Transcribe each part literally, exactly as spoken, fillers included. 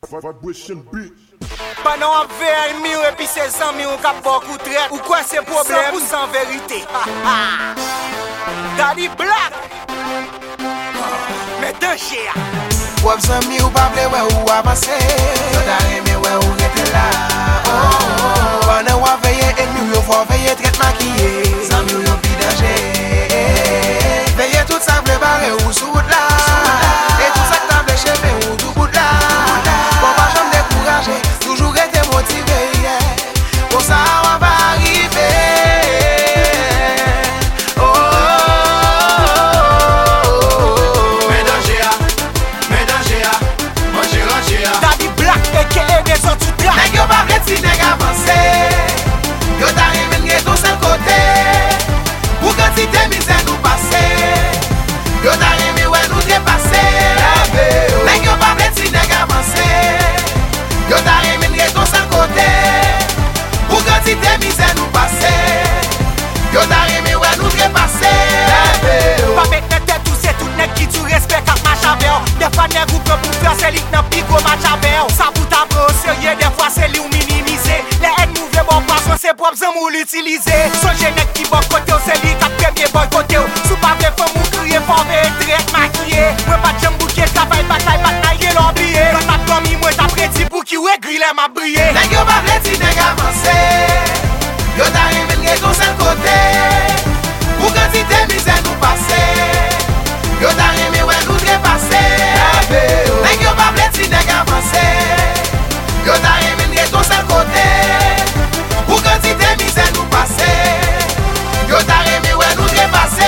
Vibration beat. Pendant un verre, mi et puis ses amis ont cap beaucoup traite. Ou quoi c'est problème? cent pour cent vérité. Daddy Black. Mais danger. Wap zami ou pa ble wè ou avanse. Yo ta reme wè ou rete la. Pendant wap veye ennemi yo fò veye tret makiye. Zami ou yo pi danger. Veye tout sa ble bare ou sou route la. Et tout sa ta ble cheve ou tout bout la. Bon pa jom dekouraje, toujou rete motive. Pour ça wap va arrive. Daddy Black aka des autres tout là. Nèg yo pa vle ti nèg avanse. Yo ta reme nge ton seul côté. Pour quantité misère nous passer. Yo ta reme ouais nous dépasser. Nèg yo pa vle ti nèg avanse. Yo ta reme nge ton seul côté. Pour quantité misère nous passer. Yo ta reme ouais nous dépasser. Pas mettre tête tout c'est tout nèg qui tu respecte à marche avec. Des fois nèg ou pour faire c'est lit nan pico match avec. Ça pour ta au sérieux des fois c'est li ou minimiser. Les haines mouvement bon poisson c'est propre zam ou l'utiliser. Son nèg qui bon côté c'est li qui premier bon côté. Sous pas de femme ou crier fort et très maquillé. Moi pas de bouquet travail bataille bataille l'oublier. Quand m'a dormi moi t'a prédit pour qui ouais griller m'a briller. Nèg yo pa vle ti nèg avanse. Yo ta reme nge ton seul côté. Pour quantité misère nous passer. Yo ta reme ouais nous dépasser. Nèg yo pa vle ti nèg avanse. Yo ta reme nge ton seul côté. Pour quantité misère nous passer. Yo ta reme ouais nous dépasser.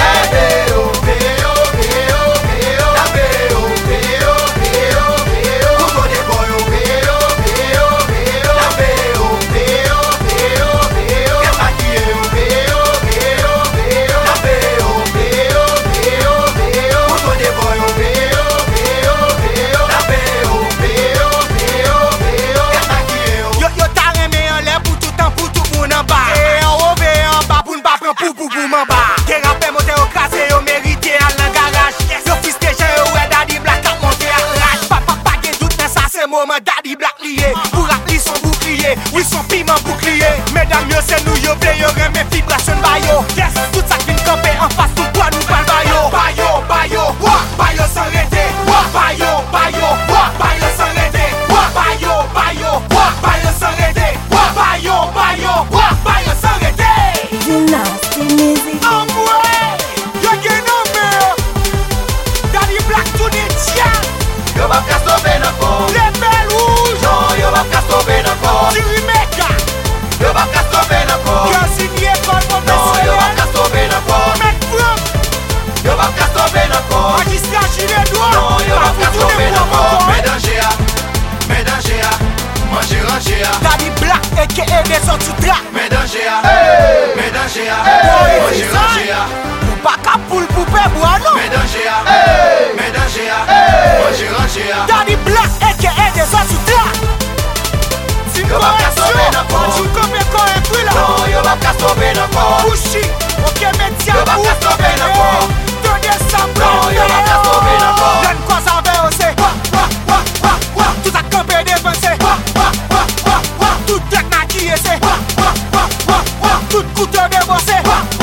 Daddy Black lié, pour rappeler son bouclier, oui son piment bouclier. Mesdames, yo c'est nous, yo vle, yo reme vibration bayo. Yes, tout ça qui campé en face, tout quoi nous parle bayo. Bayo, bayo, wa, bayo sans rete. Wa, bayo, bayo, wa, bayo sans rete. Wa, bayo, bayo, wa, bayo sans rete. Wa, bayo, bayo, wa, bayo sans rete. Nasty music. Oh boy, yo get no man. Daddy Black to the chat. Yo va ka stopper nan kon. Non, yo va ka stopper nan kon. Tirimeka. Yo va ka stopper nan kon. Yo signé par mon Non, yo va ka stopper nan kon. Mec Franck. Yo va ka stopper nan kon. Magistrat Gilet Noir. Non, yo va ka stopper nan kon. Mais danger a, mais danger a, manger ranger a. Daddy Black aka des autres tout là. Mais danger a, mais danger a, manger ranger a. Ou pas qu'à poule poupée bois non. Mais danger a, mais danger a, manger ranger a. Daddy Black aka des autres tout là. Yo va ka stopper nan kon. Tu comme quand un coup là. Non, yo va ka stopper nan kon. Bouchi. Ok métier. Yo va ka stopper nan kon. deux décembre. Non, yo va ka stopper nan kon. Donne quoi ça veut aussi. Tout a campé défoncé. Tout tête maquillée c'est. Tout couteau débossé.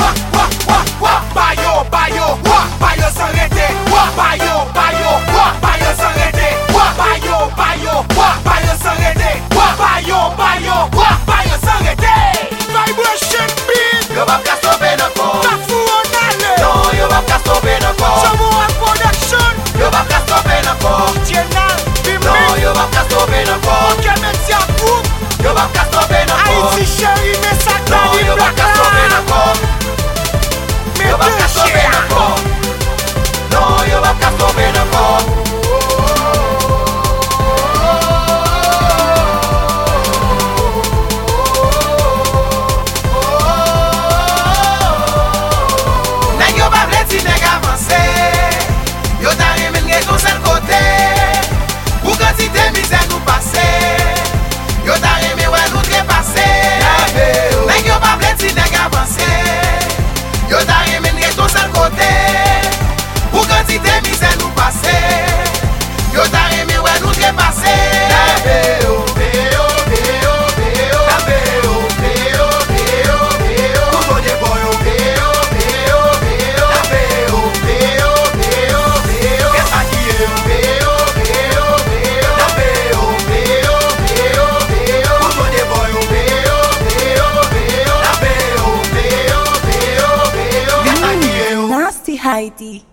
Bayo, bayo, bayo sans rete. Bayo, bayo, bayo sans rete. Bayo, bayo, bayo sans rete. Bayo, bayo, bayo sans rete. Vibration beat. Yo va ka stopper nan kon. Kafou on allait. Non, yo va ka stopper nan kon. Samoa production. Yo va ka stopper nan kon. Tienal, Bimbi. Non, yo va ka stopper nan kon. Ok métier groupe. Yo va ka stopper nan kon. Haïti chéri mais ça Non, Daddy yo va Black ka stopper nan kon. Mais Yo va ka stopper nan kon. Non, yo va ka stopper nan kon. Nèg yo pa vle ti nèg avanse. Yo ta reme nge ton seul côté. Pour quantité misère nous passer. Yo ta reme ouais nous dépasser. Nèg yo pa vle ti nèg avanse. Yo ta reme nge ton seul côté. Pour quantité misère nous passer. Haiti.